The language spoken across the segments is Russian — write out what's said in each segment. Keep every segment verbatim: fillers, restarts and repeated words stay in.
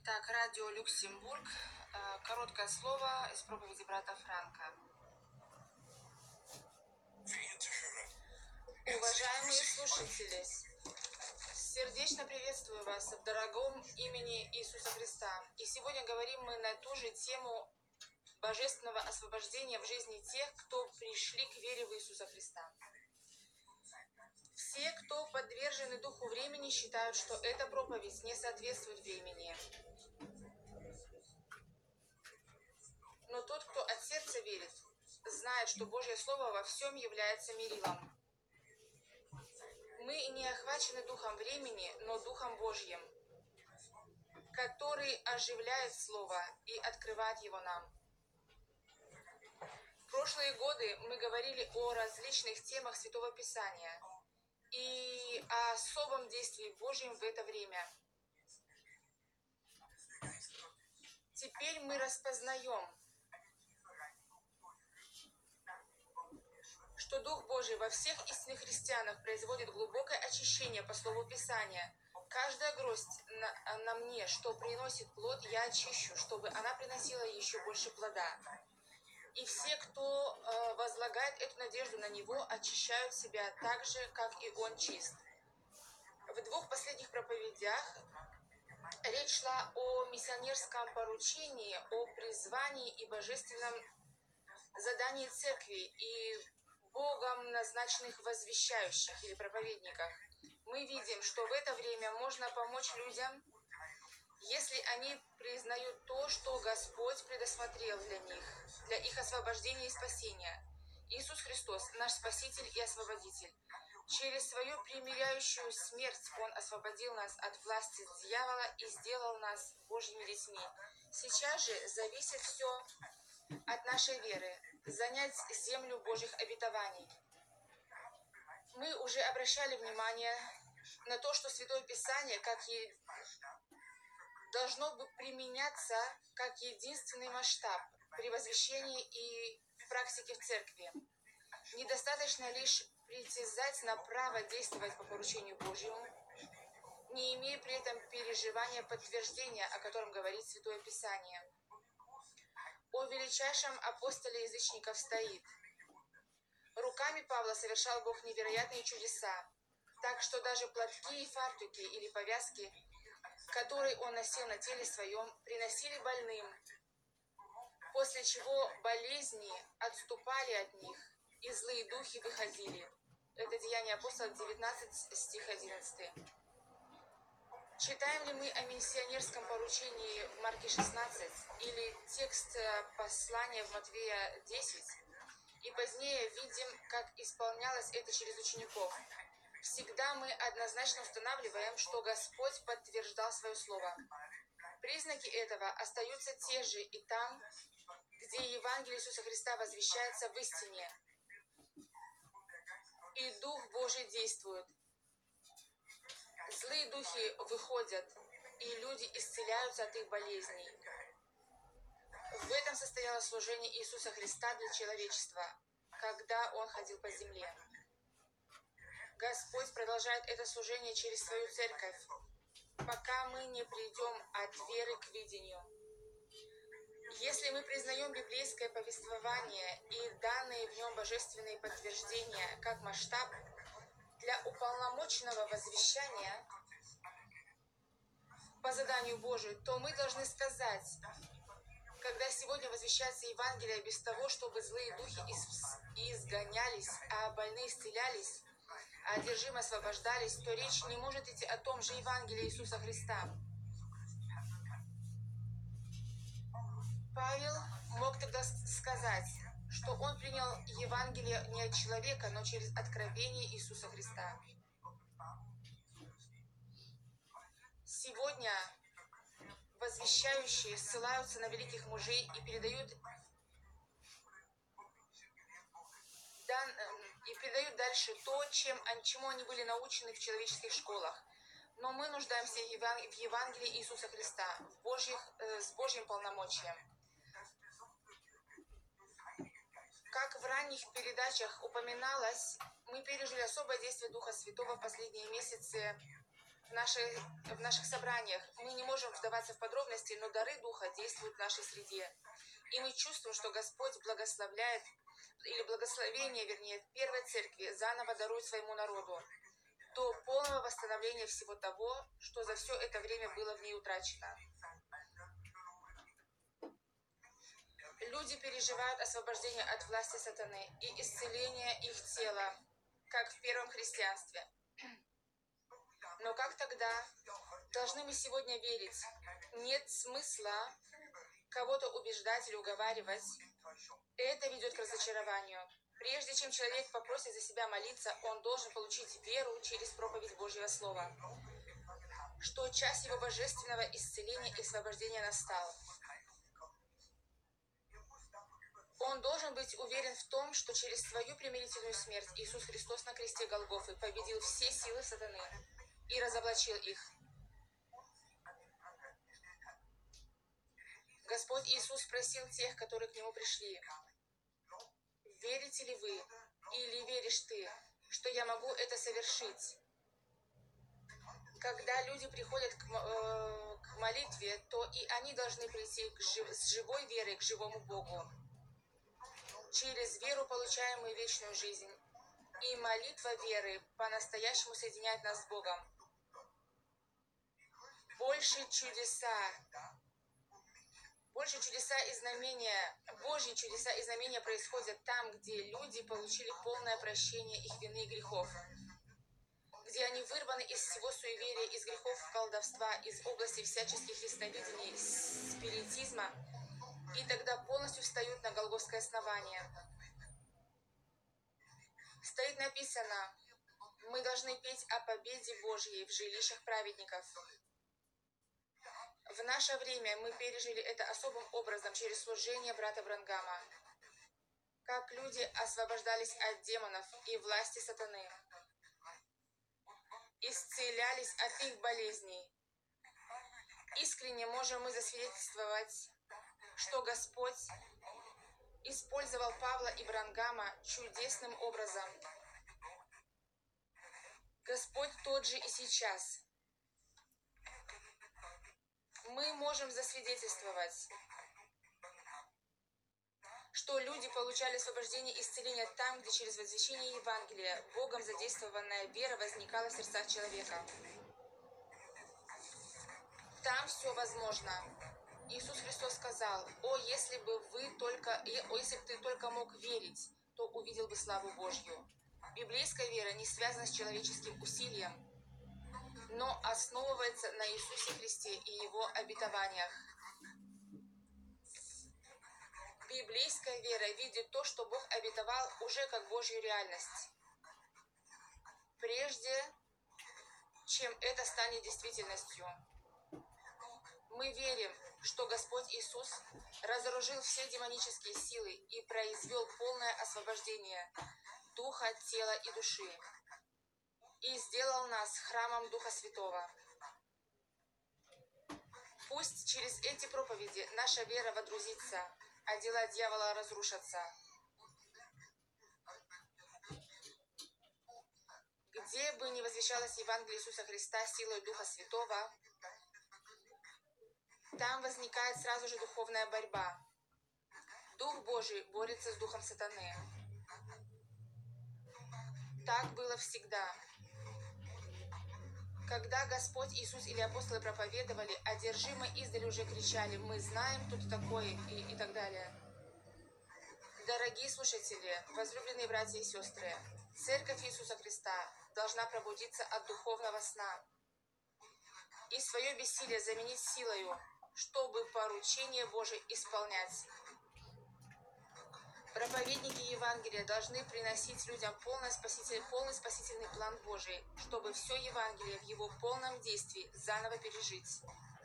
Так, радио Люксембург. Короткое слово из проповеди брата Франка. Уважаемые слушатели, сердечно приветствую вас в дорогом имени Иисуса Христа. И сегодня говорим мы на ту же тему божественного освобождения в жизни тех, кто пришли к вере в Иисуса Христа. Все, кто подвержены духу времени, считают, что эта проповедь не соответствует времени. Но тот, кто от сердца верит, знает, что Божье Слово во всем является мерилом. Мы не охвачены духом времени, но духом Божьим, который оживляет Слово и открывает его нам. В прошлые годы мы говорили о различных темах Святого Писания и о особом действии Божьем в это время. Теперь мы распознаем, что Дух Божий во всех истинных христианах производит глубокое очищение по Слову Писания. Каждая гроздь на, на мне, что приносит плод, я очищу, чтобы она приносила еще больше плода. И все, кто э, возлагает эту надежду на Него, очищают себя так же, как и Он чист. В двух последних проповедях речь шла о миссионерском поручении, о призвании и божественном задании церкви и Богом назначенных возвещающих или проповедниках. Мы видим, что в это время можно помочь людям, если они признают то, что Господь предусмотрел для них, для их освобождения и спасения. Иисус Христос, наш Спаситель и Освободитель. Через свою примиряющую смерть Он освободил нас от власти дьявола и сделал нас Божьими детьми. Сейчас же зависит все от нашей веры, занять землю Божьих обетований. Мы уже обращали внимание на то, что Святое Писание как и должно бы применяться как единственный масштаб при возвещении и в практике в церкви. Недостаточно лишь притязать на право действовать по поручению Божьему, не имея при этом переживания подтверждения, о котором говорит Святое Писание. О величайшем апостоле язычников стоит: руками Павла совершал Бог невероятные чудеса, так что даже платки и фартуки или повязки, которые он носил на теле своем, приносили больным, после чего болезни отступали от них, и злые духи выходили. Это Деяния апостолов девятнадцать, стих одиннадцатый. Читаем ли мы о миссионерском поручении в Марке шестнадцать или текст послания в Матвея десять, и позднее видим, как исполнялось это через учеников, всегда мы однозначно устанавливаем, что Господь подтверждал свое слово. Признаки этого остаются те же и там, где Евангелие Иисуса Христа возвещается в истине, и Дух Божий действует. Злые духи выходят, и люди исцеляются от их болезней. В этом состояло служение Иисуса Христа для человечества, когда Он ходил по земле. Господь продолжает это служение через свою церковь, пока мы не придем от веры к видению. Если мы признаем библейское повествование и данные в нем божественные подтверждения как масштаб для уполномоченного возвещания по заданию Божию, то мы должны сказать, когда сегодня возвещается Евангелие без того, чтобы злые духи изгонялись, а больные исцелялись, а одержимые освобождались, то речь не может идти о том же Евангелии Иисуса Христа. Павел мог тогда сказать, что он принял Евангелие не от человека, но через откровение Иисуса Христа. Сегодня возвещающие ссылаются на великих мужей и передают, дан, и передают дальше то, чем, чему они были научены в человеческих школах. Но мы нуждаемся в Евангелии Иисуса Христа, в Божьих, э, с Божьим полномочием. Как в ранних передачах упоминалось, мы пережили особое действие Духа Святого в последние месяцы в наших, в наших собраниях. Мы не можем вдаваться в подробности, но дары Духа действуют в нашей среде. И мы чувствуем, что Господь благословляет, или благословение, вернее, Первой Церкви заново дарует своему народу до полного восстановления всего того, что за все это время было в ней утрачено. Люди переживают освобождение от власти сатаны и исцеление их тела, как в первом христианстве. Но как тогда должны мы сегодня верить? Нет смысла кого-то убеждать или уговаривать. Это ведет к разочарованию. Прежде чем человек попросит за себя молиться, он должен получить веру через проповедь Божьего Слова, что час его божественного исцеления и освобождения настал. Он должен быть уверен в том, что через свою примирительную смерть Иисус Христос на кресте Голгофы победил все силы сатаны и разоблачил их. Господь Иисус спросил тех, которые к Нему пришли: «Верите ли вы, или веришь ты, что я могу это совершить?» Когда люди приходят к, э, к молитве, то и они должны прийти к жив, с живой верой к живому Богу. Через веру получаем мы вечную жизнь. И молитва веры по-настоящему соединяет нас с Богом. Больше чудеса, больше чудеса и знамения, Божьи чудеса и знамения происходят там, где люди получили полное прощение их вины и грехов, где они вырваны из всего суеверия, из грехов колдовства, из области всяческих ясновидений, спиритизма, и тогда полностью встают на голгофское основание. Стоит написано: мы должны петь о победе Божьей в жилищах праведников. В наше время мы пережили это особым образом через служение брата Бранхама, как люди освобождались от демонов и власти сатаны, исцелялись от их болезней. Искренне можем мы засвидетельствовать, что Господь использовал Павла и Бранхама чудесным образом. Господь тот же и сейчас. Мы можем засвидетельствовать, что люди получали освобождение и исцеление там, где через возвещение Евангелия Богом задействованная вера возникала в сердцах человека. Там все возможно. Иисус Христос сказал: «О, если бы вы только, о, если бы ты только мог верить, то увидел бы славу Божью». Библейская вера не связана с человеческим усилием, но основывается на Иисусе Христе и Его обетованиях. Библейская вера видит то, что Бог обетовал, уже как Божью реальность, прежде чем это станет действительностью. Мы верим, что Господь Иисус разоружил все демонические силы и произвел полное освобождение духа, тела и души, и сделал нас храмом Духа Святого. Пусть через эти проповеди наша вера водрузится, а дела дьявола разрушатся. Где бы ни возвещалось Евангелие Иисуса Христа силой Духа Святого, там возникает сразу же духовная борьба. Дух Божий борется с духом сатаны. Так было всегда. Когда Господь Иисус или апостолы проповедовали, одержимые издали уже кричали: «Мы знаем, кто ты такой», и, и так далее. Дорогие слушатели, возлюбленные братья и сестры, Церковь Иисуса Христа должна пробудиться от духовного сна и свое бессилие заменить силою, чтобы поручение Божие исполнять. Проповедники Евангелия должны приносить людям полный, спаситель, полный спасительный план Божий, чтобы все Евангелие в его полном действии заново пережить.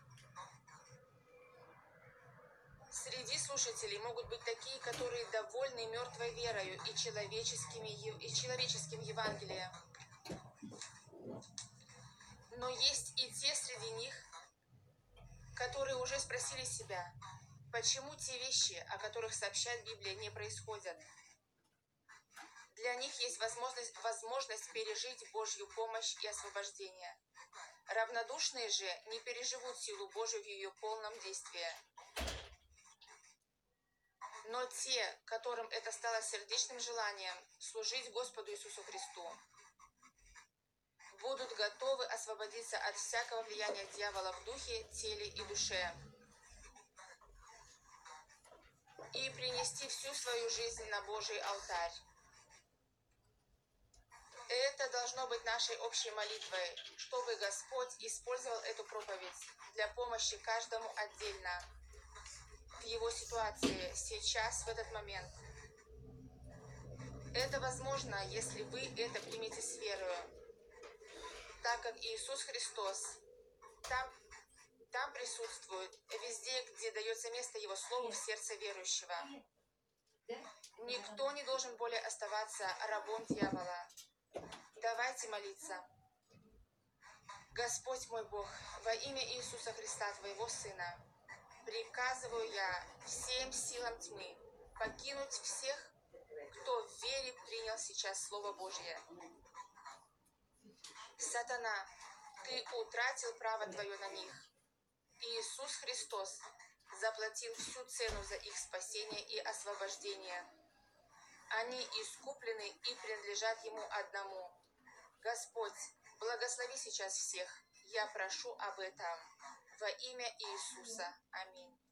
Среди слушателей могут быть такие, которые довольны мертвой верою и, человеческими, и человеческим Евангелием. Но есть и те среди них, которые уже спросили себя, почему те вещи, о которых сообщает Библия, не происходят. Для них есть возможность, возможность пережить Божью помощь и освобождение. Равнодушные же не переживут силу Божию в ее полном действии. Но те, которым это стало сердечным желанием служить Господу Иисусу Христу, будут готовы освободиться от всякого влияния дьявола в духе, теле и душе и принести всю свою жизнь на Божий алтарь. Это должно быть нашей общей молитвой, чтобы Господь использовал эту проповедь для помощи каждому отдельно в его ситуации, сейчас, в этот момент. Это возможно, если вы это примете с верою, так как Иисус Христос там, там присутствует, везде, где дается место Его Слову в сердце верующего. Никто не должен более оставаться рабом дьявола. Давайте молиться. Господь мой Бог, во имя Иисуса Христа, Твоего Сына, приказываю я всем силам тьмы покинуть всех, кто в вере принял сейчас Слово Божье. Сатана, ты утратил право твое на них. Иисус Христос заплатил всю цену за их спасение и освобождение. Они искуплены и принадлежат Ему одному. Господь, благослови сейчас всех. Я прошу об этом во имя Иисуса. Аминь.